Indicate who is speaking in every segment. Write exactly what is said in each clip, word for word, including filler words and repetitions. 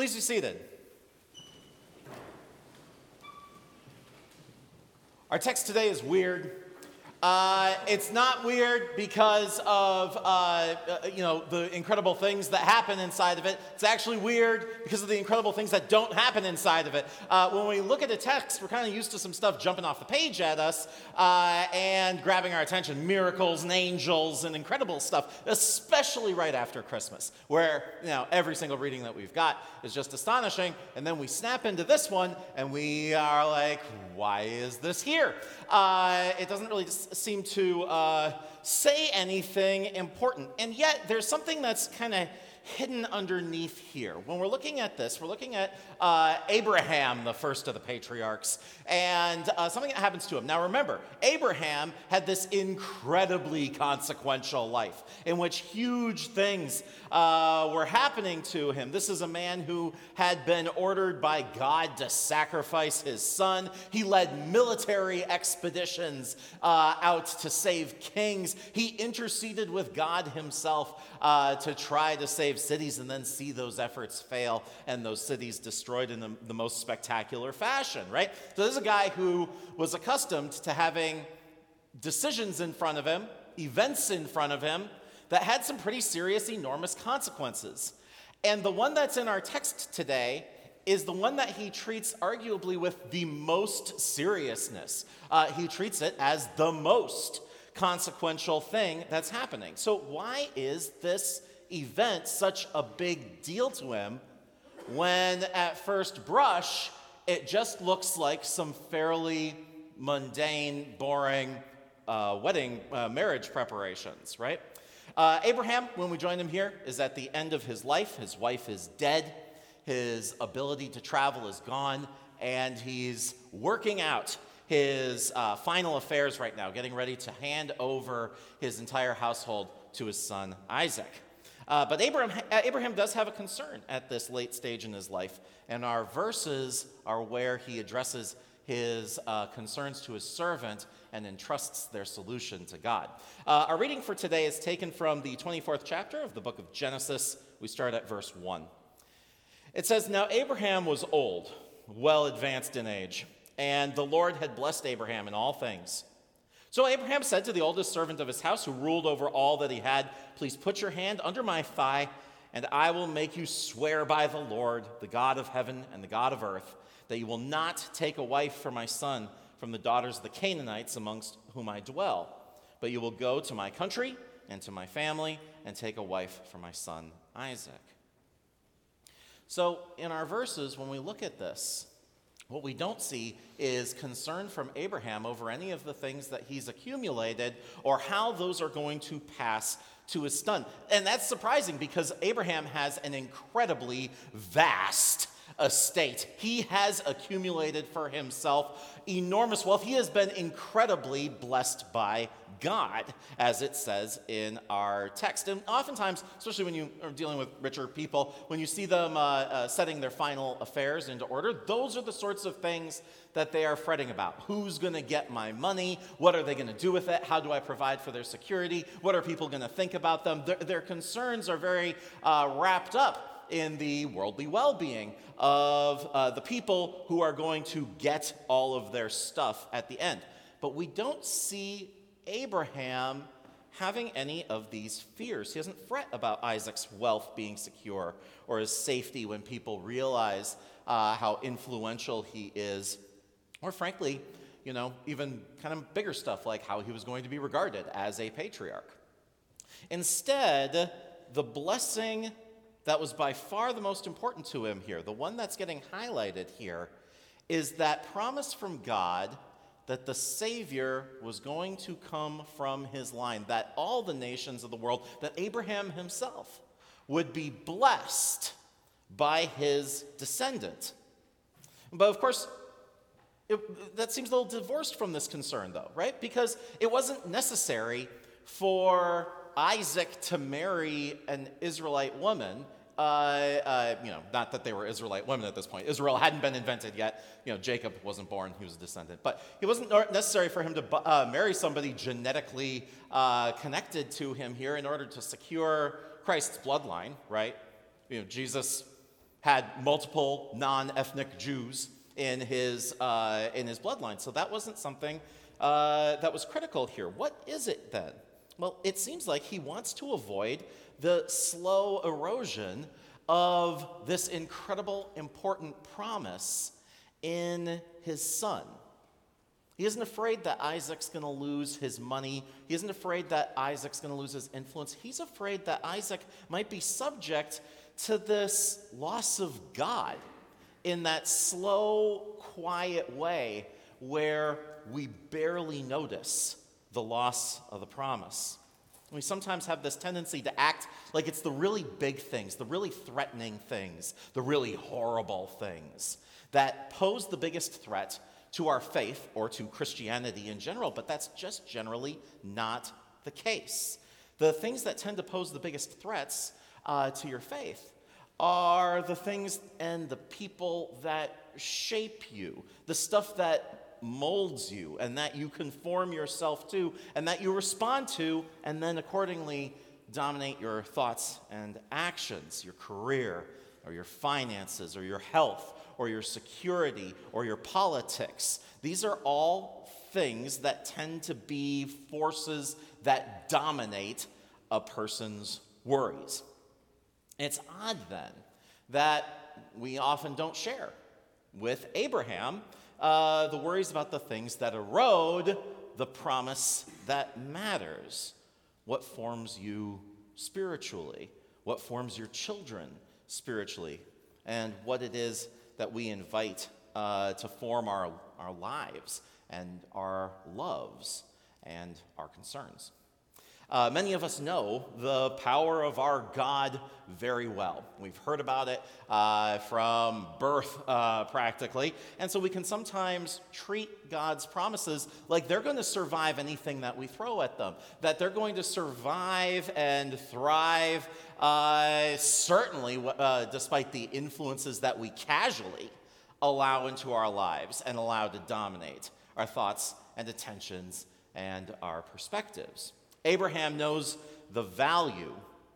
Speaker 1: Please be seated. Our text today is weird. Uh, it's not weird because of, uh, uh, you know, the incredible things that happen inside of it. It's actually weird because of the incredible things that don't happen inside of it. Uh, when we look at a text, we're kind of used to some stuff jumping off the page at us uh, and grabbing our attention. Miracles and angels and incredible stuff, especially right after Christmas, where, you know, every single reading that we've got is just astonishing. And then we snap into this one and we are like, why is this here? Uh, it doesn't really just seem to uh, say anything important. And yet, there's something that's kind of hidden underneath here. When we're looking at this, we're looking at uh, Abraham, the first of the patriarchs, and uh, something that happens to him. Now remember, Abraham had this incredibly consequential life in which huge things uh, were happening to him. This is a man who had been ordered by God to sacrifice his son. He led military expeditions uh, out to save kings. He interceded with God himself uh, to try to save cities and then see those efforts fail and those cities destroyed in the, the most spectacular fashion, right? So this is a guy who was accustomed to having decisions in front of him, events in front of him that had some pretty serious, enormous consequences. And the one that's in our text today is the one that he treats arguably with the most seriousness. Uh, he treats it as the most consequential thing that's happening. So why is this event such a big deal to him when at first brush it just looks like some fairly mundane, boring uh, wedding uh, marriage preparations, right? Uh, Abraham, when we join him here, is at the end of his life. His wife is dead. His ability to travel is gone, and he's working out his uh, final affairs right now, getting ready to hand over his entire household to his son Isaac. Uh, but Abraham, Abraham does have a concern at this late stage in his life, and our verses are where he addresses his uh, concerns to his servant and entrusts their solution to God. Uh, our reading for today is taken from the twenty-fourth chapter of the book of Genesis. We start at verse one. It says, "Now Abraham was old, well advanced in age, and the Lord had blessed Abraham in all things. So Abraham said to the oldest servant of his house, who ruled over all that he had, 'Please put your hand under my thigh, and I will make you swear by the Lord, the God of heaven and the God of earth, that you will not take a wife for my son from the daughters of the Canaanites amongst whom I dwell, but you will go to my country and to my family and take a wife for my son Isaac.'" So in our verses, when we look at this, what we don't see is concern from Abraham over any of the things that he's accumulated or how those are going to pass to his son. And that's surprising because Abraham has an incredibly vast estate. He has accumulated for himself enormous wealth. He has been incredibly blessed by God, as it says in our text. And oftentimes, especially when you are dealing with richer people, when you see them uh, uh, setting their final affairs into order, those are the sorts of things that they are fretting about. Who's going to get my money? What are they going to do with it? How do I provide for their security? What are people going to think about them? Their, their concerns are very uh, wrapped up in the worldly well-being of uh, the people who are going to get all of their stuff at the end. But we don't see Abraham having any of these fears. He doesn't fret about Isaac's wealth being secure or his safety when people realize uh, how influential he is, or frankly, you know, even kind of bigger stuff like how he was going to be regarded as a patriarch. Instead, the blessing that was by far the most important to him here, the one that's getting highlighted here, is that promise from God that the Savior was going to come from his line, that all the nations of the world, that Abraham himself would be blessed by his descendant. But of course, it, that seems a little divorced from this concern, though, right? Because it wasn't necessary for Isaac to marry an Israelite woman. Uh, uh, you know, not that they were Israelite women at this point. Israel hadn't been invented yet. You know, Jacob wasn't born; he was a descendant. But it wasn't necessary for him to uh, marry somebody genetically uh, connected to him here in order to secure Christ's bloodline, right? You know, Jesus had multiple non-ethnic Jews in his, uh, in his bloodline. So that wasn't something uh, that was critical here. What is it then? Well, it seems like he wants to avoid the slow erosion of this incredible, important promise in his son. He isn't afraid that Isaac's going to lose his money. He isn't afraid that Isaac's going to lose his influence. He's afraid that Isaac might be subject to this loss of God in that slow, quiet way where we barely notice the loss of the promise. We sometimes have this tendency to act like it's the really big things, the really threatening things, the really horrible things that pose the biggest threat to our faith or to Christianity in general, but that's just generally not the case. The things that tend to pose the biggest threats uh, to your faith are the things and the people that shape you, the stuff that molds you and that you conform yourself to and that you respond to and then accordingly dominate your thoughts and actions, your career or your finances or your health or your security or your politics. These are all things that tend to be forces that dominate a person's worries. It's odd then that we often don't share with Abraham uh, the worries about the things that erode the promise that matters. What forms you spiritually? What forms your children spiritually? And what it is that we invite uh, to form our, our lives and our loves and our concerns. Uh, many of us know the power of our God very well. We've heard about it uh, from birth, uh, practically, and so we can sometimes treat God's promises like they're going to survive anything that we throw at them, that they're going to survive and thrive, uh, certainly uh, despite the influences that we casually allow into our lives and allow to dominate our thoughts and attentions and our perspectives. Abraham knows the value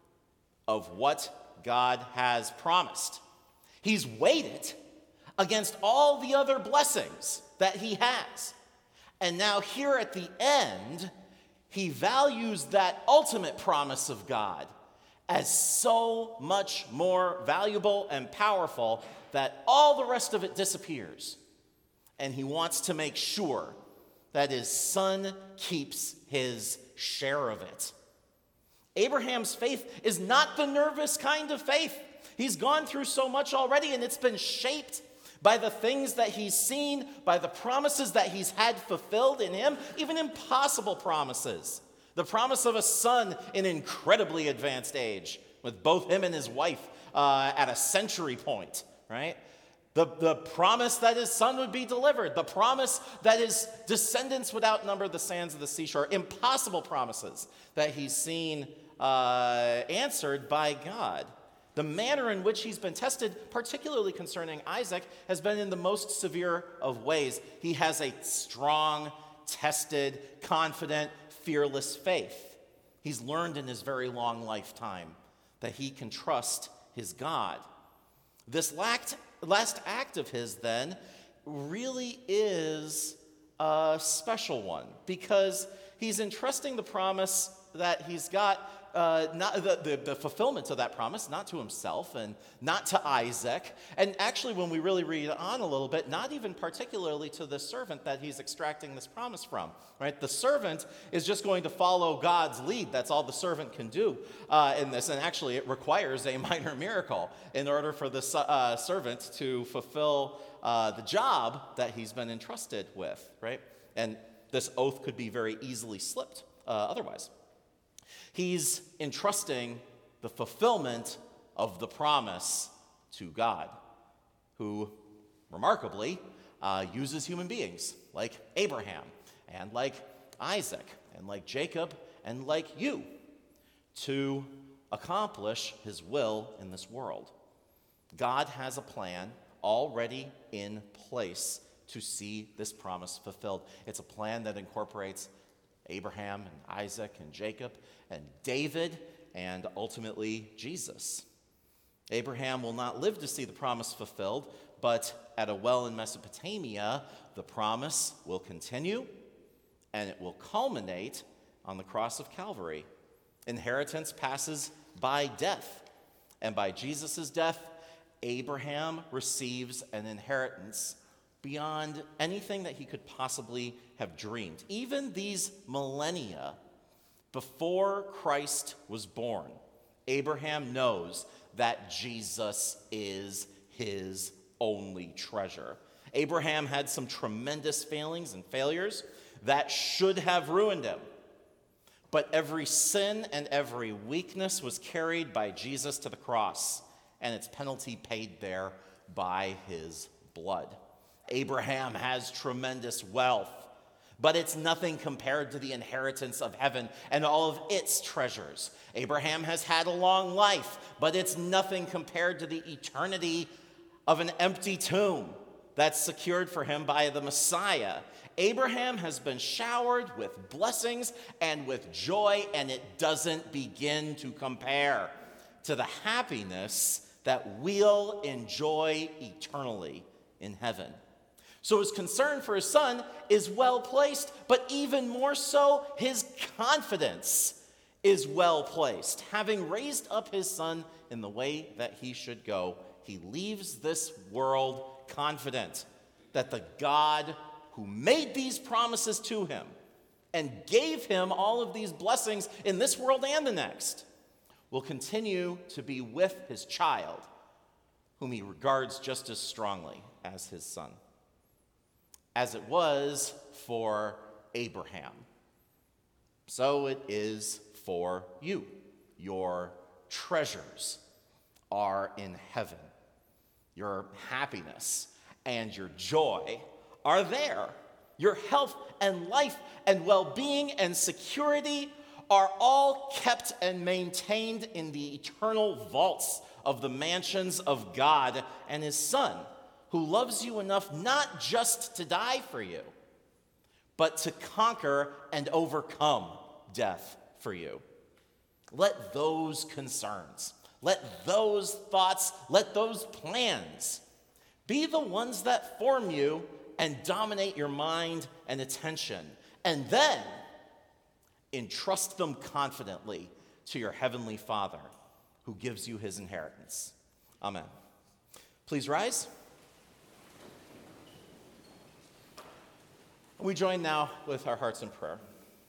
Speaker 1: of what God has promised. He's weighed it against all the other blessings that he has. And now here at the end, he values that ultimate promise of God as so much more valuable and powerful that all the rest of it disappears. And he wants to make sure that his son keeps his share of it. Abraham's faith is not the nervous kind of faith. He's gone through so much already, and it's been shaped by the things that he's seen, by the promises that he's had fulfilled in him, even impossible promises. The promise of a son in incredibly advanced age, with both him and his wife uh, at a century point, right? The, the promise that his son would be delivered. The promise that his descendants would outnumber the sands of the seashore. Impossible promises that he's seen uh, answered by God. The manner in which he's been tested, particularly concerning Isaac, has been in the most severe of ways. He has a strong, tested, confident, fearless faith. He's learned in his very long lifetime that he can trust his God. This lacked last act of his, then, really is a special one because he's entrusting the promise that he's got, uh, not the, the, the fulfillment of that promise, not to himself and not to Isaac. And actually, when we really read on a little bit, not even particularly to the servant that he's extracting this promise from, right? The servant is just going to follow God's lead. That's all the servant can do uh, in this. And actually, it requires a minor miracle in order for the uh, servant to fulfill uh, the job that he's been entrusted with, right? And this oath could be very easily slipped uh, otherwise. He's entrusting the fulfillment of the promise to God, who, remarkably, uh, uses human beings like Abraham and like Isaac and like Jacob and like you to accomplish his will in this world. God has a plan already in place to see this promise fulfilled. It's a plan that incorporates Abraham and Isaac and Jacob and David and ultimately Jesus. Abraham will not live to see the promise fulfilled, but at a well in Mesopotamia, the promise will continue and it will culminate on the cross of Calvary. Inheritance passes by death, and by Jesus' death, Abraham receives an inheritance beyond anything that he could possibly have dreamed. Even these millennia before Christ was born, Abraham knows that Jesus is his only treasure. Abraham had some tremendous failings and failures that should have ruined him. But every sin and every weakness was carried by Jesus to the cross, and its penalty paid there by his blood. Abraham has tremendous wealth, but it's nothing compared to the inheritance of heaven and all of its treasures. Abraham has had a long life, but it's nothing compared to the eternity of an empty tomb that's secured for him by the Messiah. Abraham has been showered with blessings and with joy, and it doesn't begin to compare to the happiness that we'll enjoy eternally in heaven. So his concern for his son is well placed, but even more so, his confidence is well placed. Having raised up his son in the way that he should go, he leaves this world confident that the God who made these promises to him and gave him all of these blessings in this world and the next will continue to be with his child, whom he regards just as strongly as his son. As it was for Abraham, so it is for you. Your treasures are in heaven. Your happiness and your joy are there. Your health and life and well-being and security are all kept and maintained in the eternal vaults of the mansions of God and his Son, who loves you enough not just to die for you, but to conquer and overcome death for you. Let those concerns, let those thoughts, let those plans be the ones that form you and dominate your mind and attention, and then entrust them confidently to your heavenly Father, who gives you his inheritance. Amen. Please rise. We join now with our hearts in prayer.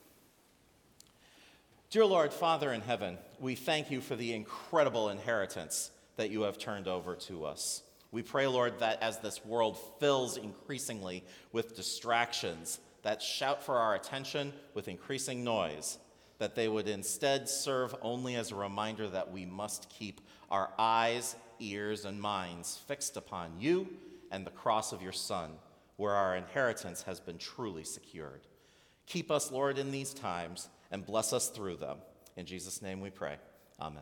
Speaker 1: Dear Lord, Father in heaven, we thank you for the incredible inheritance that you have turned over to us. We pray, Lord, that as this world fills increasingly with distractions that shout for our attention with increasing noise, that they would instead serve only as a reminder that we must keep our eyes, ears, and minds fixed upon you and the cross of your Son, where our inheritance has been truly secured. Keep us, Lord, in these times, and bless us through them. In Jesus' name we pray. Amen.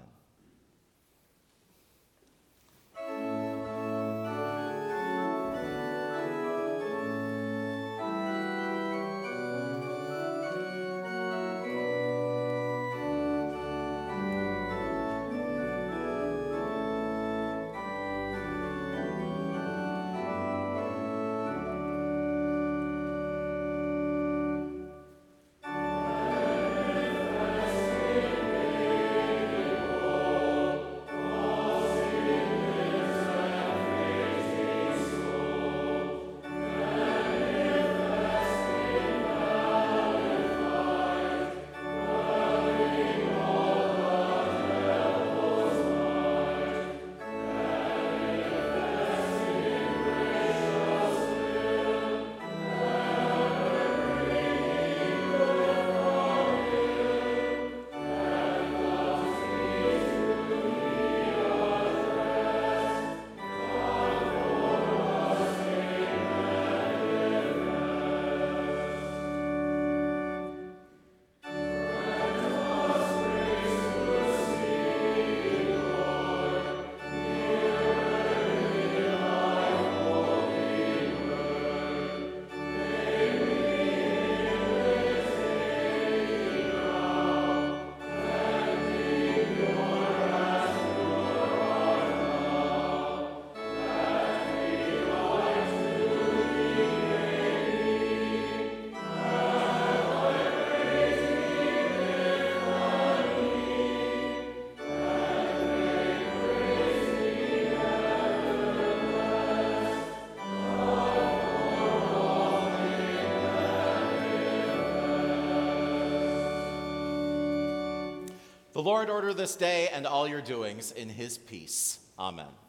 Speaker 1: The Lord order this day and all your doings in his peace. Amen.